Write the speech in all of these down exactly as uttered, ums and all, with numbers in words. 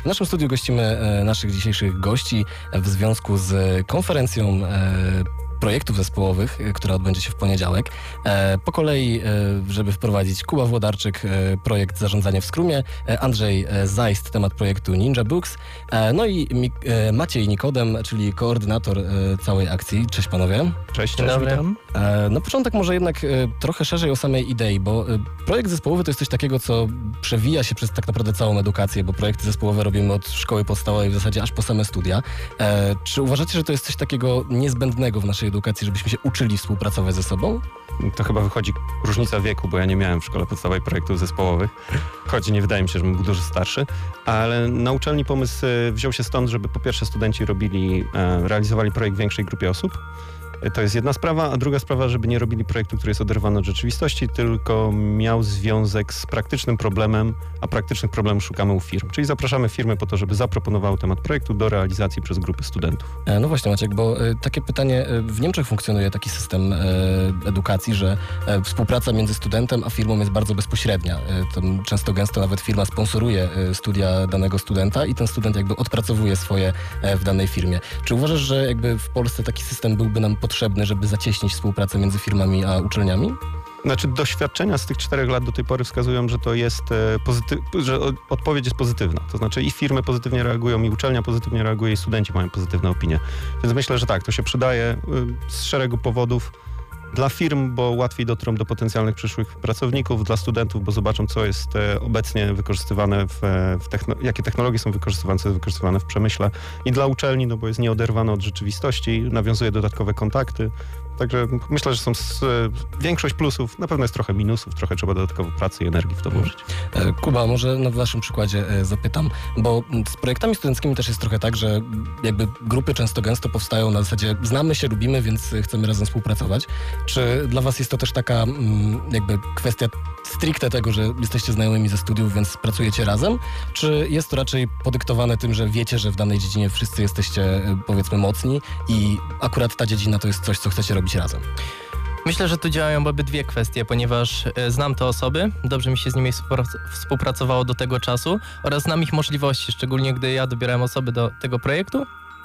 naszym studiu gościmy naszych dzisiejszych gości w związku z konferencją projektów zespołowych, która odbędzie się w poniedziałek. Po kolei, żeby wprowadzić, Kuba Włodarczyk, projekt Zarządzanie w Scrumie, Andrzej Zajst, temat projektu Ninja Books, no i Maciej Nikodem, czyli koordynator całej akcji. Cześć panowie. Cześć, cześć, witam. Na początek może jednak trochę szerzej o samej idei, bo projekt zespołowy to jest coś takiego, co przewija się przez tak naprawdę całą edukację, bo projekty zespołowe robimy od szkoły podstawowej w zasadzie aż po same studia. Czy uważacie, że to jest coś takiego niezbędnego w naszej edukacji, żebyśmy się uczyli współpracować ze sobą? To chyba wychodzi różnica wieku, bo ja nie miałem w szkole podstawowej projektów zespołowych, choć nie wydaje mi się, że był dużo starszy, ale na uczelni pomysł wziął się stąd, żeby po pierwsze studenci robili, realizowali projekt w większej grupie osób. To jest jedna sprawa, a druga sprawa, żeby nie robili projektu, który jest oderwany od rzeczywistości, tylko miał związek z praktycznym problemem, a praktycznych problemów szukamy u firm. Czyli zapraszamy firmy po to, żeby zaproponowały temat projektu do realizacji przez grupy studentów. No właśnie, Maciek, bo takie pytanie, w Niemczech funkcjonuje taki system edukacji, że współpraca między studentem a firmą jest bardzo bezpośrednia. Tam często gęsto nawet firma sponsoruje studia danego studenta i ten student jakby odpracowuje swoje w danej firmie. Czy uważasz, że jakby w Polsce taki system byłby nam potrzebny, żeby zacieśnić współpracę między firmami a uczelniami? Znaczy doświadczenia z tych czterech lat do tej pory wskazują, że to jest pozytyw- że odpowiedź jest pozytywna. To znaczy i firmy pozytywnie reagują, i uczelnia pozytywnie reaguje, i studenci mają pozytywne opinie. Więc myślę, że tak, to się przydaje z szeregu powodów. Dla firm, bo łatwiej dotrą do potencjalnych przyszłych pracowników, dla studentów, bo zobaczą, co jest obecnie wykorzystywane, w, w techno- jakie technologie są wykorzystywane, co jest wykorzystywane w przemyśle, i dla uczelni, no bo jest nieoderwane od rzeczywistości, nawiązuje dodatkowe kontakty. Także myślę, że są z, większość plusów, na pewno jest trochę minusów, trochę trzeba dodatkowo pracy i energii w to włożyć. Kuba, może na waszym przykładzie zapytam, bo z projektami studenckimi też jest trochę tak, że jakby grupy często gęsto powstają na zasadzie znamy się, lubimy, więc chcemy razem współpracować. Czy dla was jest to też taka jakby kwestia stricte tego, że jesteście znajomymi ze studiów, więc pracujecie razem? Czy jest to raczej podyktowane tym, że wiecie, że w danej dziedzinie wszyscy jesteście powiedzmy mocni i akurat ta dziedzina to jest coś, co chcecie robić razem? Myślę, że tu działają obydwie kwestie, ponieważ e, znam te osoby, dobrze mi się z nimi współpracowało do tego czasu oraz znam ich możliwości, szczególnie gdy ja dobierałem osoby do tego projektu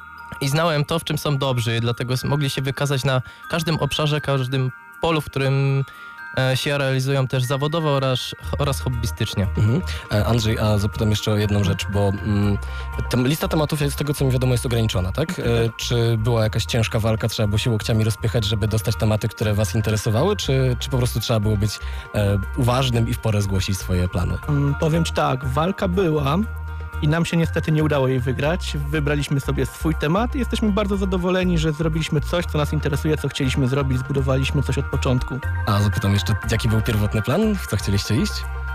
i znałem to, w czym są dobrzy, dlatego mogli się wykazać na każdym obszarze, każdym polu, w którym się realizują też zawodowo oraz, oraz hobbystycznie. Mhm. Andrzej, a zapytam jeszcze o jedną rzecz, bo mm, tem, lista tematów z tego, co mi wiadomo, jest ograniczona, tak? E, czy była jakaś ciężka walka, trzeba było się łokciami rozpychać, żeby dostać tematy, które was interesowały, czy, czy po prostu trzeba było być e, uważnym i w porę zgłosić swoje plany? Hmm, powiem ci tak, walka była i nam się niestety nie udało jej wygrać. Wybraliśmy sobie swój temat i jesteśmy bardzo zadowoleni, że zrobiliśmy coś, co nas interesuje, co chcieliśmy zrobić, zbudowaliśmy coś od początku. A zapytam jeszcze, jaki był pierwotny plan? W co chcieliście iść?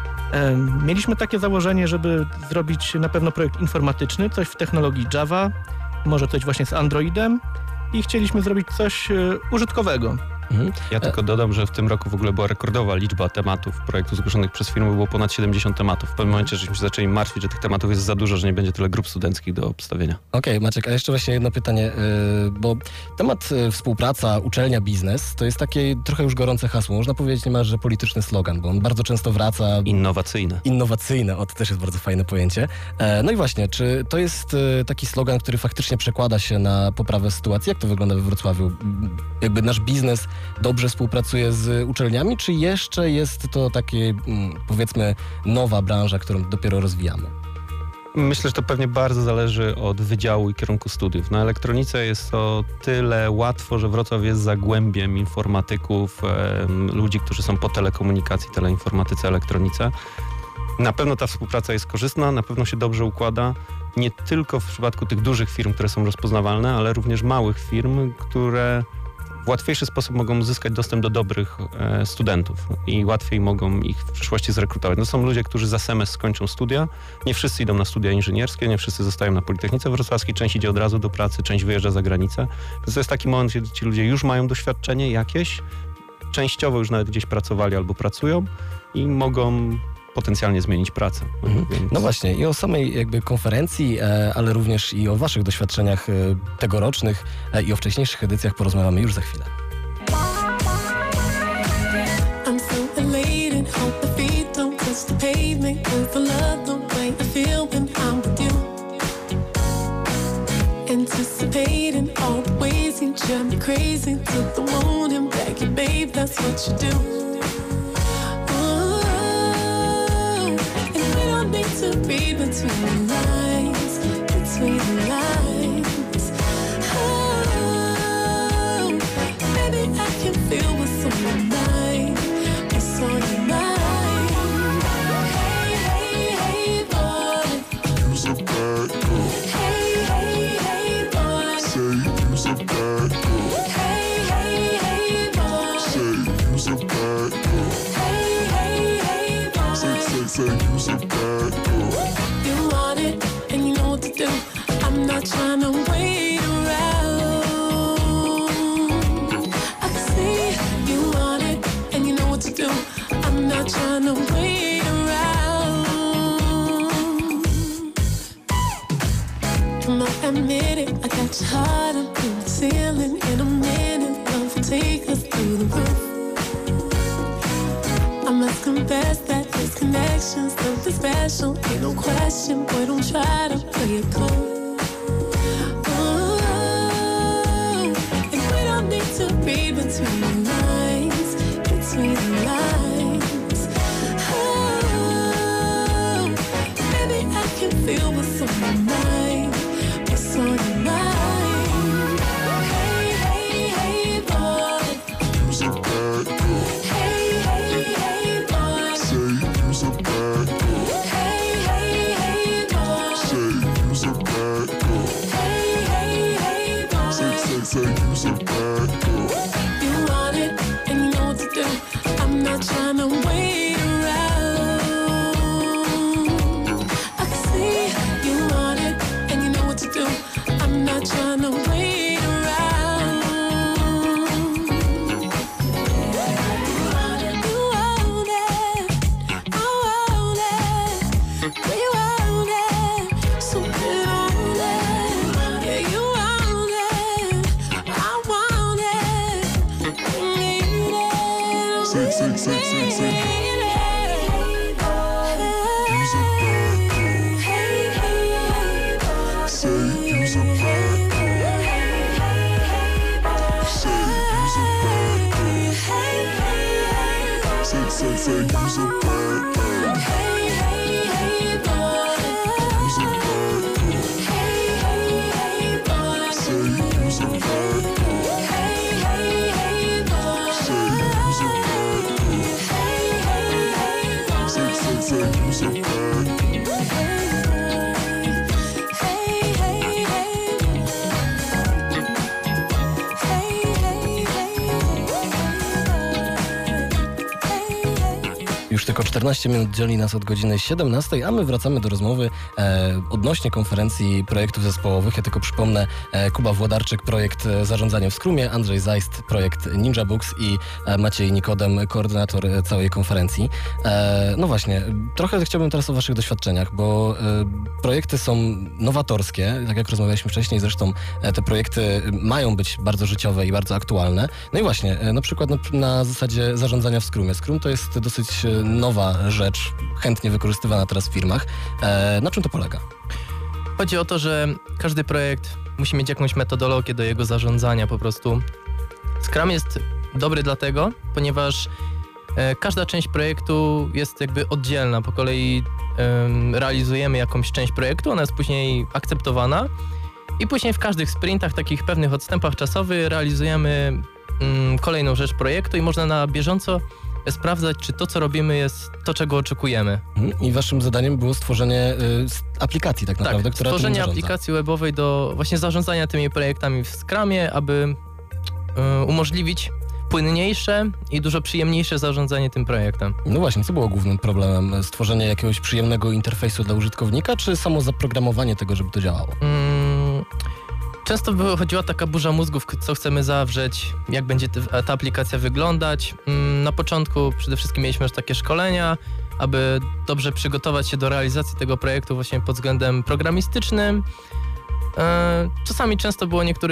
E, mieliśmy takie założenie, żeby zrobić na pewno projekt informatyczny, coś w technologii Java, może coś właśnie z Androidem i chcieliśmy zrobić coś e, użytkowego. Mhm. Ja tylko dodam, że w tym roku w ogóle była rekordowa liczba tematów projektów zgłoszonych przez firmy, było ponad siedemdziesiąt tematów. W pewnym momencie żeśmy się zaczęli martwić, że tych tematów jest za dużo, że nie będzie tyle grup studenckich do obstawienia. Okej, okay, Maciek, a jeszcze właśnie jedno pytanie, yy, bo temat yy, współpraca, uczelnia, biznes, to jest takie trochę już gorące hasło. Można powiedzieć niemalże polityczny slogan, bo on bardzo często wraca... Innowacyjne. Innowacyjne, o to też jest bardzo fajne pojęcie. E, no i właśnie, czy to jest yy, taki slogan, który faktycznie przekłada się na poprawę sytuacji? Jak to wygląda we Wrocławiu? Jakby nasz biznes dobrze współpracuje z uczelniami, czy jeszcze jest to takie, powiedzmy, nowa branża, którą dopiero rozwijamy? Myślę, że to pewnie bardzo zależy od wydziału i kierunku studiów. Na elektronice jest to tyle łatwo, że Wrocław jest zagłębiem informatyków, e, ludzi, którzy są po telekomunikacji, teleinformatyce, elektronice. Na pewno ta współpraca jest korzystna, na pewno się dobrze układa. Nie tylko w przypadku tych dużych firm, które są rozpoznawalne, ale również małych firm, które w łatwiejszy sposób mogą uzyskać dostęp do dobrych e, studentów i łatwiej mogą ich w przyszłości zrekrutować. To są ludzie, którzy za semestr skończą studia. Nie wszyscy idą na studia inżynierskie, nie wszyscy zostają na Politechnice Wrocławskiej, część idzie od razu do pracy, część wyjeżdża za granicę. Więc to jest taki moment, kiedy ci ludzie już mają doświadczenie jakieś, częściowo już nawet gdzieś pracowali albo pracują i mogą potencjalnie zmienić pracę. Mhm. Więc... No właśnie, i o samej jakby konferencji, e, ale również i o waszych doświadczeniach e, tegorocznych e, i o wcześniejszych edycjach porozmawiamy już za chwilę. I'm so elated, hope the feet don't touch the pavement, 'cause the love the way I feel when I'm with you. drive me crazy till the morning, back you, babe, that's what you do. Ooh, and we don't need to read between the lines, between the lines. Oh, baby, I can feel what's on your mind, what's on your mind. Say you's a bad girl. You want it and you know what to do. I'm not trying to wait around. I can see you want it and you know what to do. I'm not trying to wait around. Come on, admit it, I got your heart up to the ceiling. In a minute, love will take us through the roof. I must confess that this connection's something special. Ain't no question, boy, don't try to play it cool. Ooh, and we don't need to read between the lines, between the lines. Oh, baby, I can feel what's on your mind, what's on your mind. Hey, hey, hey, boy, You's a bad girl. hey, hey, hey, boy. Say you's a bad girl. Hey, hey, hey, boy. Say you's a bad girl. Hey, hey, hey, boy. Say, say, say you's a bad girl. You want it and you know what to do. I'm not trying to wait around. I can see you want it and you know what to do. I'm not trying to wait around. You want it, you want it. I want it. We want it. So get on it. Yeah, you want it. I want it. We need it. Say, say, say, say, say. We need it. You's a bad girl. Say you's a bad girl. Say you's a bad girl. Say, say, say you's a bad girl. You's a bad girl. Say you's a bad girl. Say you's a bad girl. Say, say, say you's a bad girl. Już tylko czternaście minut dzieli nas od godziny siedemnastej, a my wracamy do rozmowy e, odnośnie konferencji projektów zespołowych. Ja tylko przypomnę, e, Kuba Włodarczyk, projekt e, Zarządzanie w Scrumie, Andrzej Zajst, projekt Ninja Books i e, Maciej Nikodem, koordynator e, całej konferencji. E, no właśnie, trochę chciałbym teraz o waszych doświadczeniach, bo e, projekty są nowatorskie, tak jak rozmawialiśmy wcześniej, zresztą e, te projekty mają być bardzo życiowe i bardzo aktualne. No i właśnie, e, na przykład na, na zasadzie zarządzania w Scrumie. Scrum to jest dosyć e, nowa rzecz, chętnie wykorzystywana teraz w firmach. E, na czym to polega? Chodzi o to, że każdy projekt musi mieć jakąś metodologię do jego zarządzania po prostu. Scrum jest dobry dlatego, ponieważ e, każda część projektu jest jakby oddzielna. Po kolei e, realizujemy jakąś część projektu, ona jest później akceptowana i później w każdych sprintach, takich pewnych odstępach czasowych realizujemy mm, kolejną rzecz projektu i można na bieżąco sprawdzać, czy to, co robimy, jest to, czego oczekujemy. I waszym zadaniem było stworzenie y, aplikacji tak naprawdę, tak, która tym stworzenie zarządza. aplikacji webowej do właśnie zarządzania tymi projektami w Scrumie, aby y, umożliwić płynniejsze i dużo przyjemniejsze zarządzanie tym projektem. No właśnie, co było głównym problemem? Stworzenie jakiegoś przyjemnego interfejsu dla użytkownika, czy samo zaprogramowanie tego, żeby to działało? Mm, często chodziła taka burza mózgów, co chcemy zawrzeć, jak będzie te, ta aplikacja wyglądać. Mm, na początku przede wszystkim mieliśmy już takie szkolenia, aby dobrze przygotować się do realizacji tego projektu właśnie pod względem programistycznym. E, czasami często było niektórych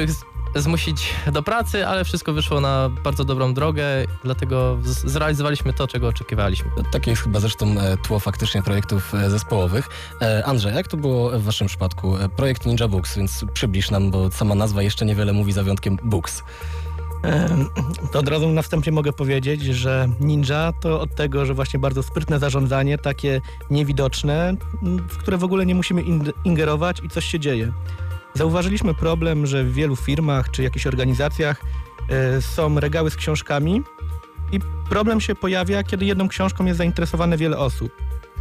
zmusić do pracy, ale wszystko wyszło na bardzo dobrą drogę, dlatego z- zrealizowaliśmy to, czego oczekiwaliśmy. Takie jest chyba zresztą e, tło faktycznie projektów e, zespołowych. E, Andrzej, jak to było w waszym przypadku? E, Projekt Ninja Books, więc przybliż nam, bo sama nazwa jeszcze niewiele mówi za wyjątkiem Books. Em, To od razu na wstępie mogę powiedzieć, że ninja to od tego, że właśnie bardzo sprytne zarządzanie, takie niewidoczne, m, w które w ogóle nie musimy in- ingerować i coś się dzieje. Zauważyliśmy problem, że w wielu firmach czy jakichś organizacjach e, są regały z książkami i problem się pojawia, kiedy jedną książką jest zainteresowane wiele osób.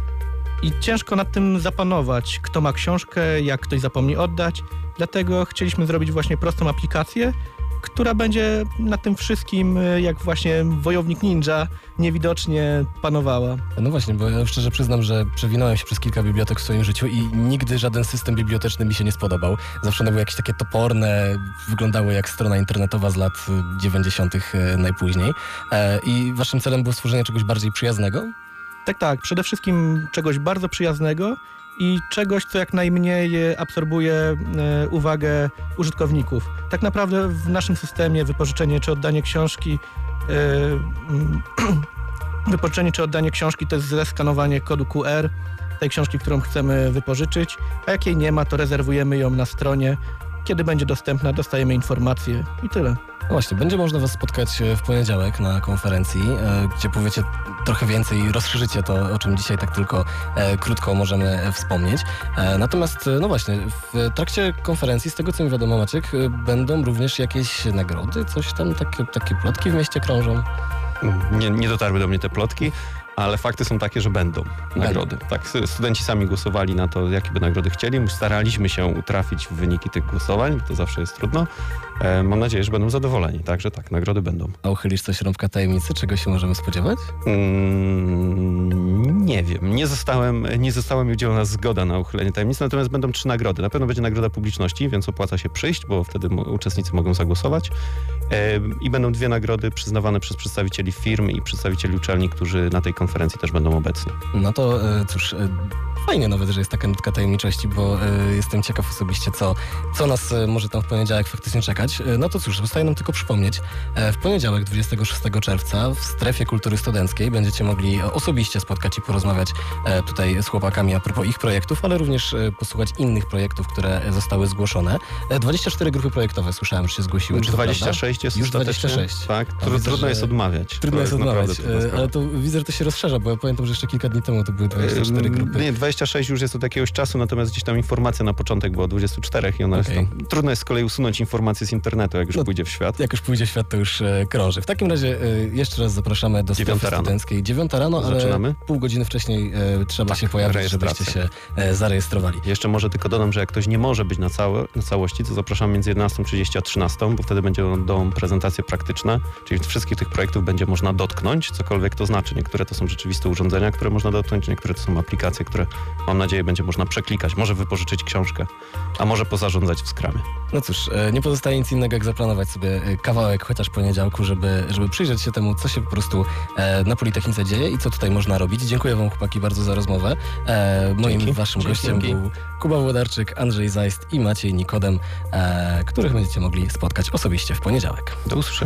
I ciężko nad tym zapanować, kto ma książkę, jak ktoś zapomni oddać. Dlatego chcieliśmy zrobić właśnie prostą aplikację, która będzie nad tym wszystkim, e, jak właśnie wojownik ninja, niewidocznie panowała. No właśnie, bo ja szczerze przyznam, że przewinąłem się przez kilka bibliotek w swoim życiu i nigdy żaden system biblioteczny mi się nie spodobał. Zawsze one były jakieś takie toporne, wyglądały jak strona internetowa z lat dziewięćdziesiątych najpóźniej. E, I waszym celem było stworzenie czegoś bardziej przyjaznego? Tak, tak. Przede wszystkim czegoś bardzo przyjaznego i czegoś, co jak najmniej e, absorbuje e, uwagę użytkowników. Tak naprawdę w naszym systemie wypożyczenie czy oddanie książki e, mm, wypożyczenie czy oddanie książki to jest zeskanowanie kodu Q R tej książki, którą chcemy wypożyczyć, a jak jej nie ma, to rezerwujemy ją na stronie. Kiedy będzie dostępna, dostajemy informacje i tyle. No właśnie, będzie można was spotkać e, w poniedziałek na konferencji, e, gdzie powiecie trochę więcej i rozszerzycie to, o czym dzisiaj tak tylko e, krótko możemy e, wspomnieć. E, natomiast, e, no właśnie, w trakcie konferencji, z tego co mi wiadomo, Maciek, e, będą również jakieś nagrody, coś tam, takie, takie plotki w mieście krążą. Nie, nie dotarły do mnie te plotki, ale fakty są takie, że będą nagrody. Tak, studenci sami głosowali na to, jakie by nagrody chcieli. Staraliśmy się utrafić w wyniki tych głosowań, to zawsze jest trudno. E, mam nadzieję, że będą zadowoleni. Także tak, nagrody będą. A uchylisz coś rąbka tajemnicy? Czego się możemy spodziewać? Mm, nie wiem. Nie zostałem, nie została mi udzielona zgoda na uchylenie tajemnicy, natomiast będą trzy nagrody. Na pewno będzie nagroda publiczności, więc opłaca się przyjść, bo wtedy mo- uczestnicy mogą zagłosować. E, I będą dwie nagrody przyznawane przez przedstawicieli firm i przedstawicieli uczelni, którzy na tej konferencji też będą obecni. No to e, cóż, e, fajnie nawet, że jest taka nutka tajemniczości, bo e, jestem ciekaw osobiście, co, co nas e, może tam w poniedziałek faktycznie czekać. E, no to cóż, zostaje nam tylko przypomnieć. E, w poniedziałek, dwudziestego szóstego czerwca w strefie kultury studenckiej będziecie mogli osobiście spotkać i porozmawiać e, tutaj z chłopakami a propos ich projektów, ale również e, posłuchać innych projektów, które zostały zgłoszone. E, dwadzieścia cztery grupy projektowe, słyszałem, że się zgłosiły. Czy to dwadzieścia prawda? sześć jest Już ostatecznie? dwadzieścia sześć. Tak, A Tru- widzę, trudno że- jest odmawiać. Trudno To jest odmawiać, naprawdę trudna e, sprawa. ale to widzę, że to się rozszerza, bo ja pamiętam, że jeszcze kilka dni temu to były dwadzieścia cztery Ym, grupy. Nie, dwadzieścia sześć już jest od jakiegoś czasu, natomiast gdzieś tam informacja na początek była dwadzieścia cztery i ona Okej. jest tam, trudno jest z kolei usunąć informacje z internetu, jak już No, pójdzie w świat. Jak już pójdzie w świat, to już e, krąży. W takim razie e, jeszcze raz zapraszamy do Dziewiąta strefy rano. studenckiej. Dziewiąta rano, ale Zaczynamy? pół godziny wcześniej e, trzeba Tak, się pojawić, żebyście rejestracja. się e, zarejestrowali. Jeszcze może tylko dodam, że jak ktoś nie może być na, całe, na całości, to zapraszam między jedenastą trzydzieści a trzynastą, bo wtedy będą prezentacje praktyczne, czyli wszystkich tych projektów będzie można dotknąć, cokolwiek to znaczy. Niektóre to są rzeczywiste urządzenia, które można dotknąć, niektóre to są aplikacje, które mam nadzieję będzie można przeklikać, może wypożyczyć książkę, a może pozarządzać w Scrumie. No cóż, e, nie pozostaje nic innego, jak zaplanować sobie e, kawałek chociaż poniedziałku, żeby, żeby przyjrzeć się temu, co się po prostu e, na Politechnice dzieje i co tutaj można robić. Dziękuję wam, chłopaki, bardzo za rozmowę. E, moim Dzięki. waszym Dzięki. gościem był Kuba Włodarczyk, Andrzej Zajst i Maciej Nikodem, e, których będziecie mogli spotkać osobiście w poniedziałek. Do usłyszenia.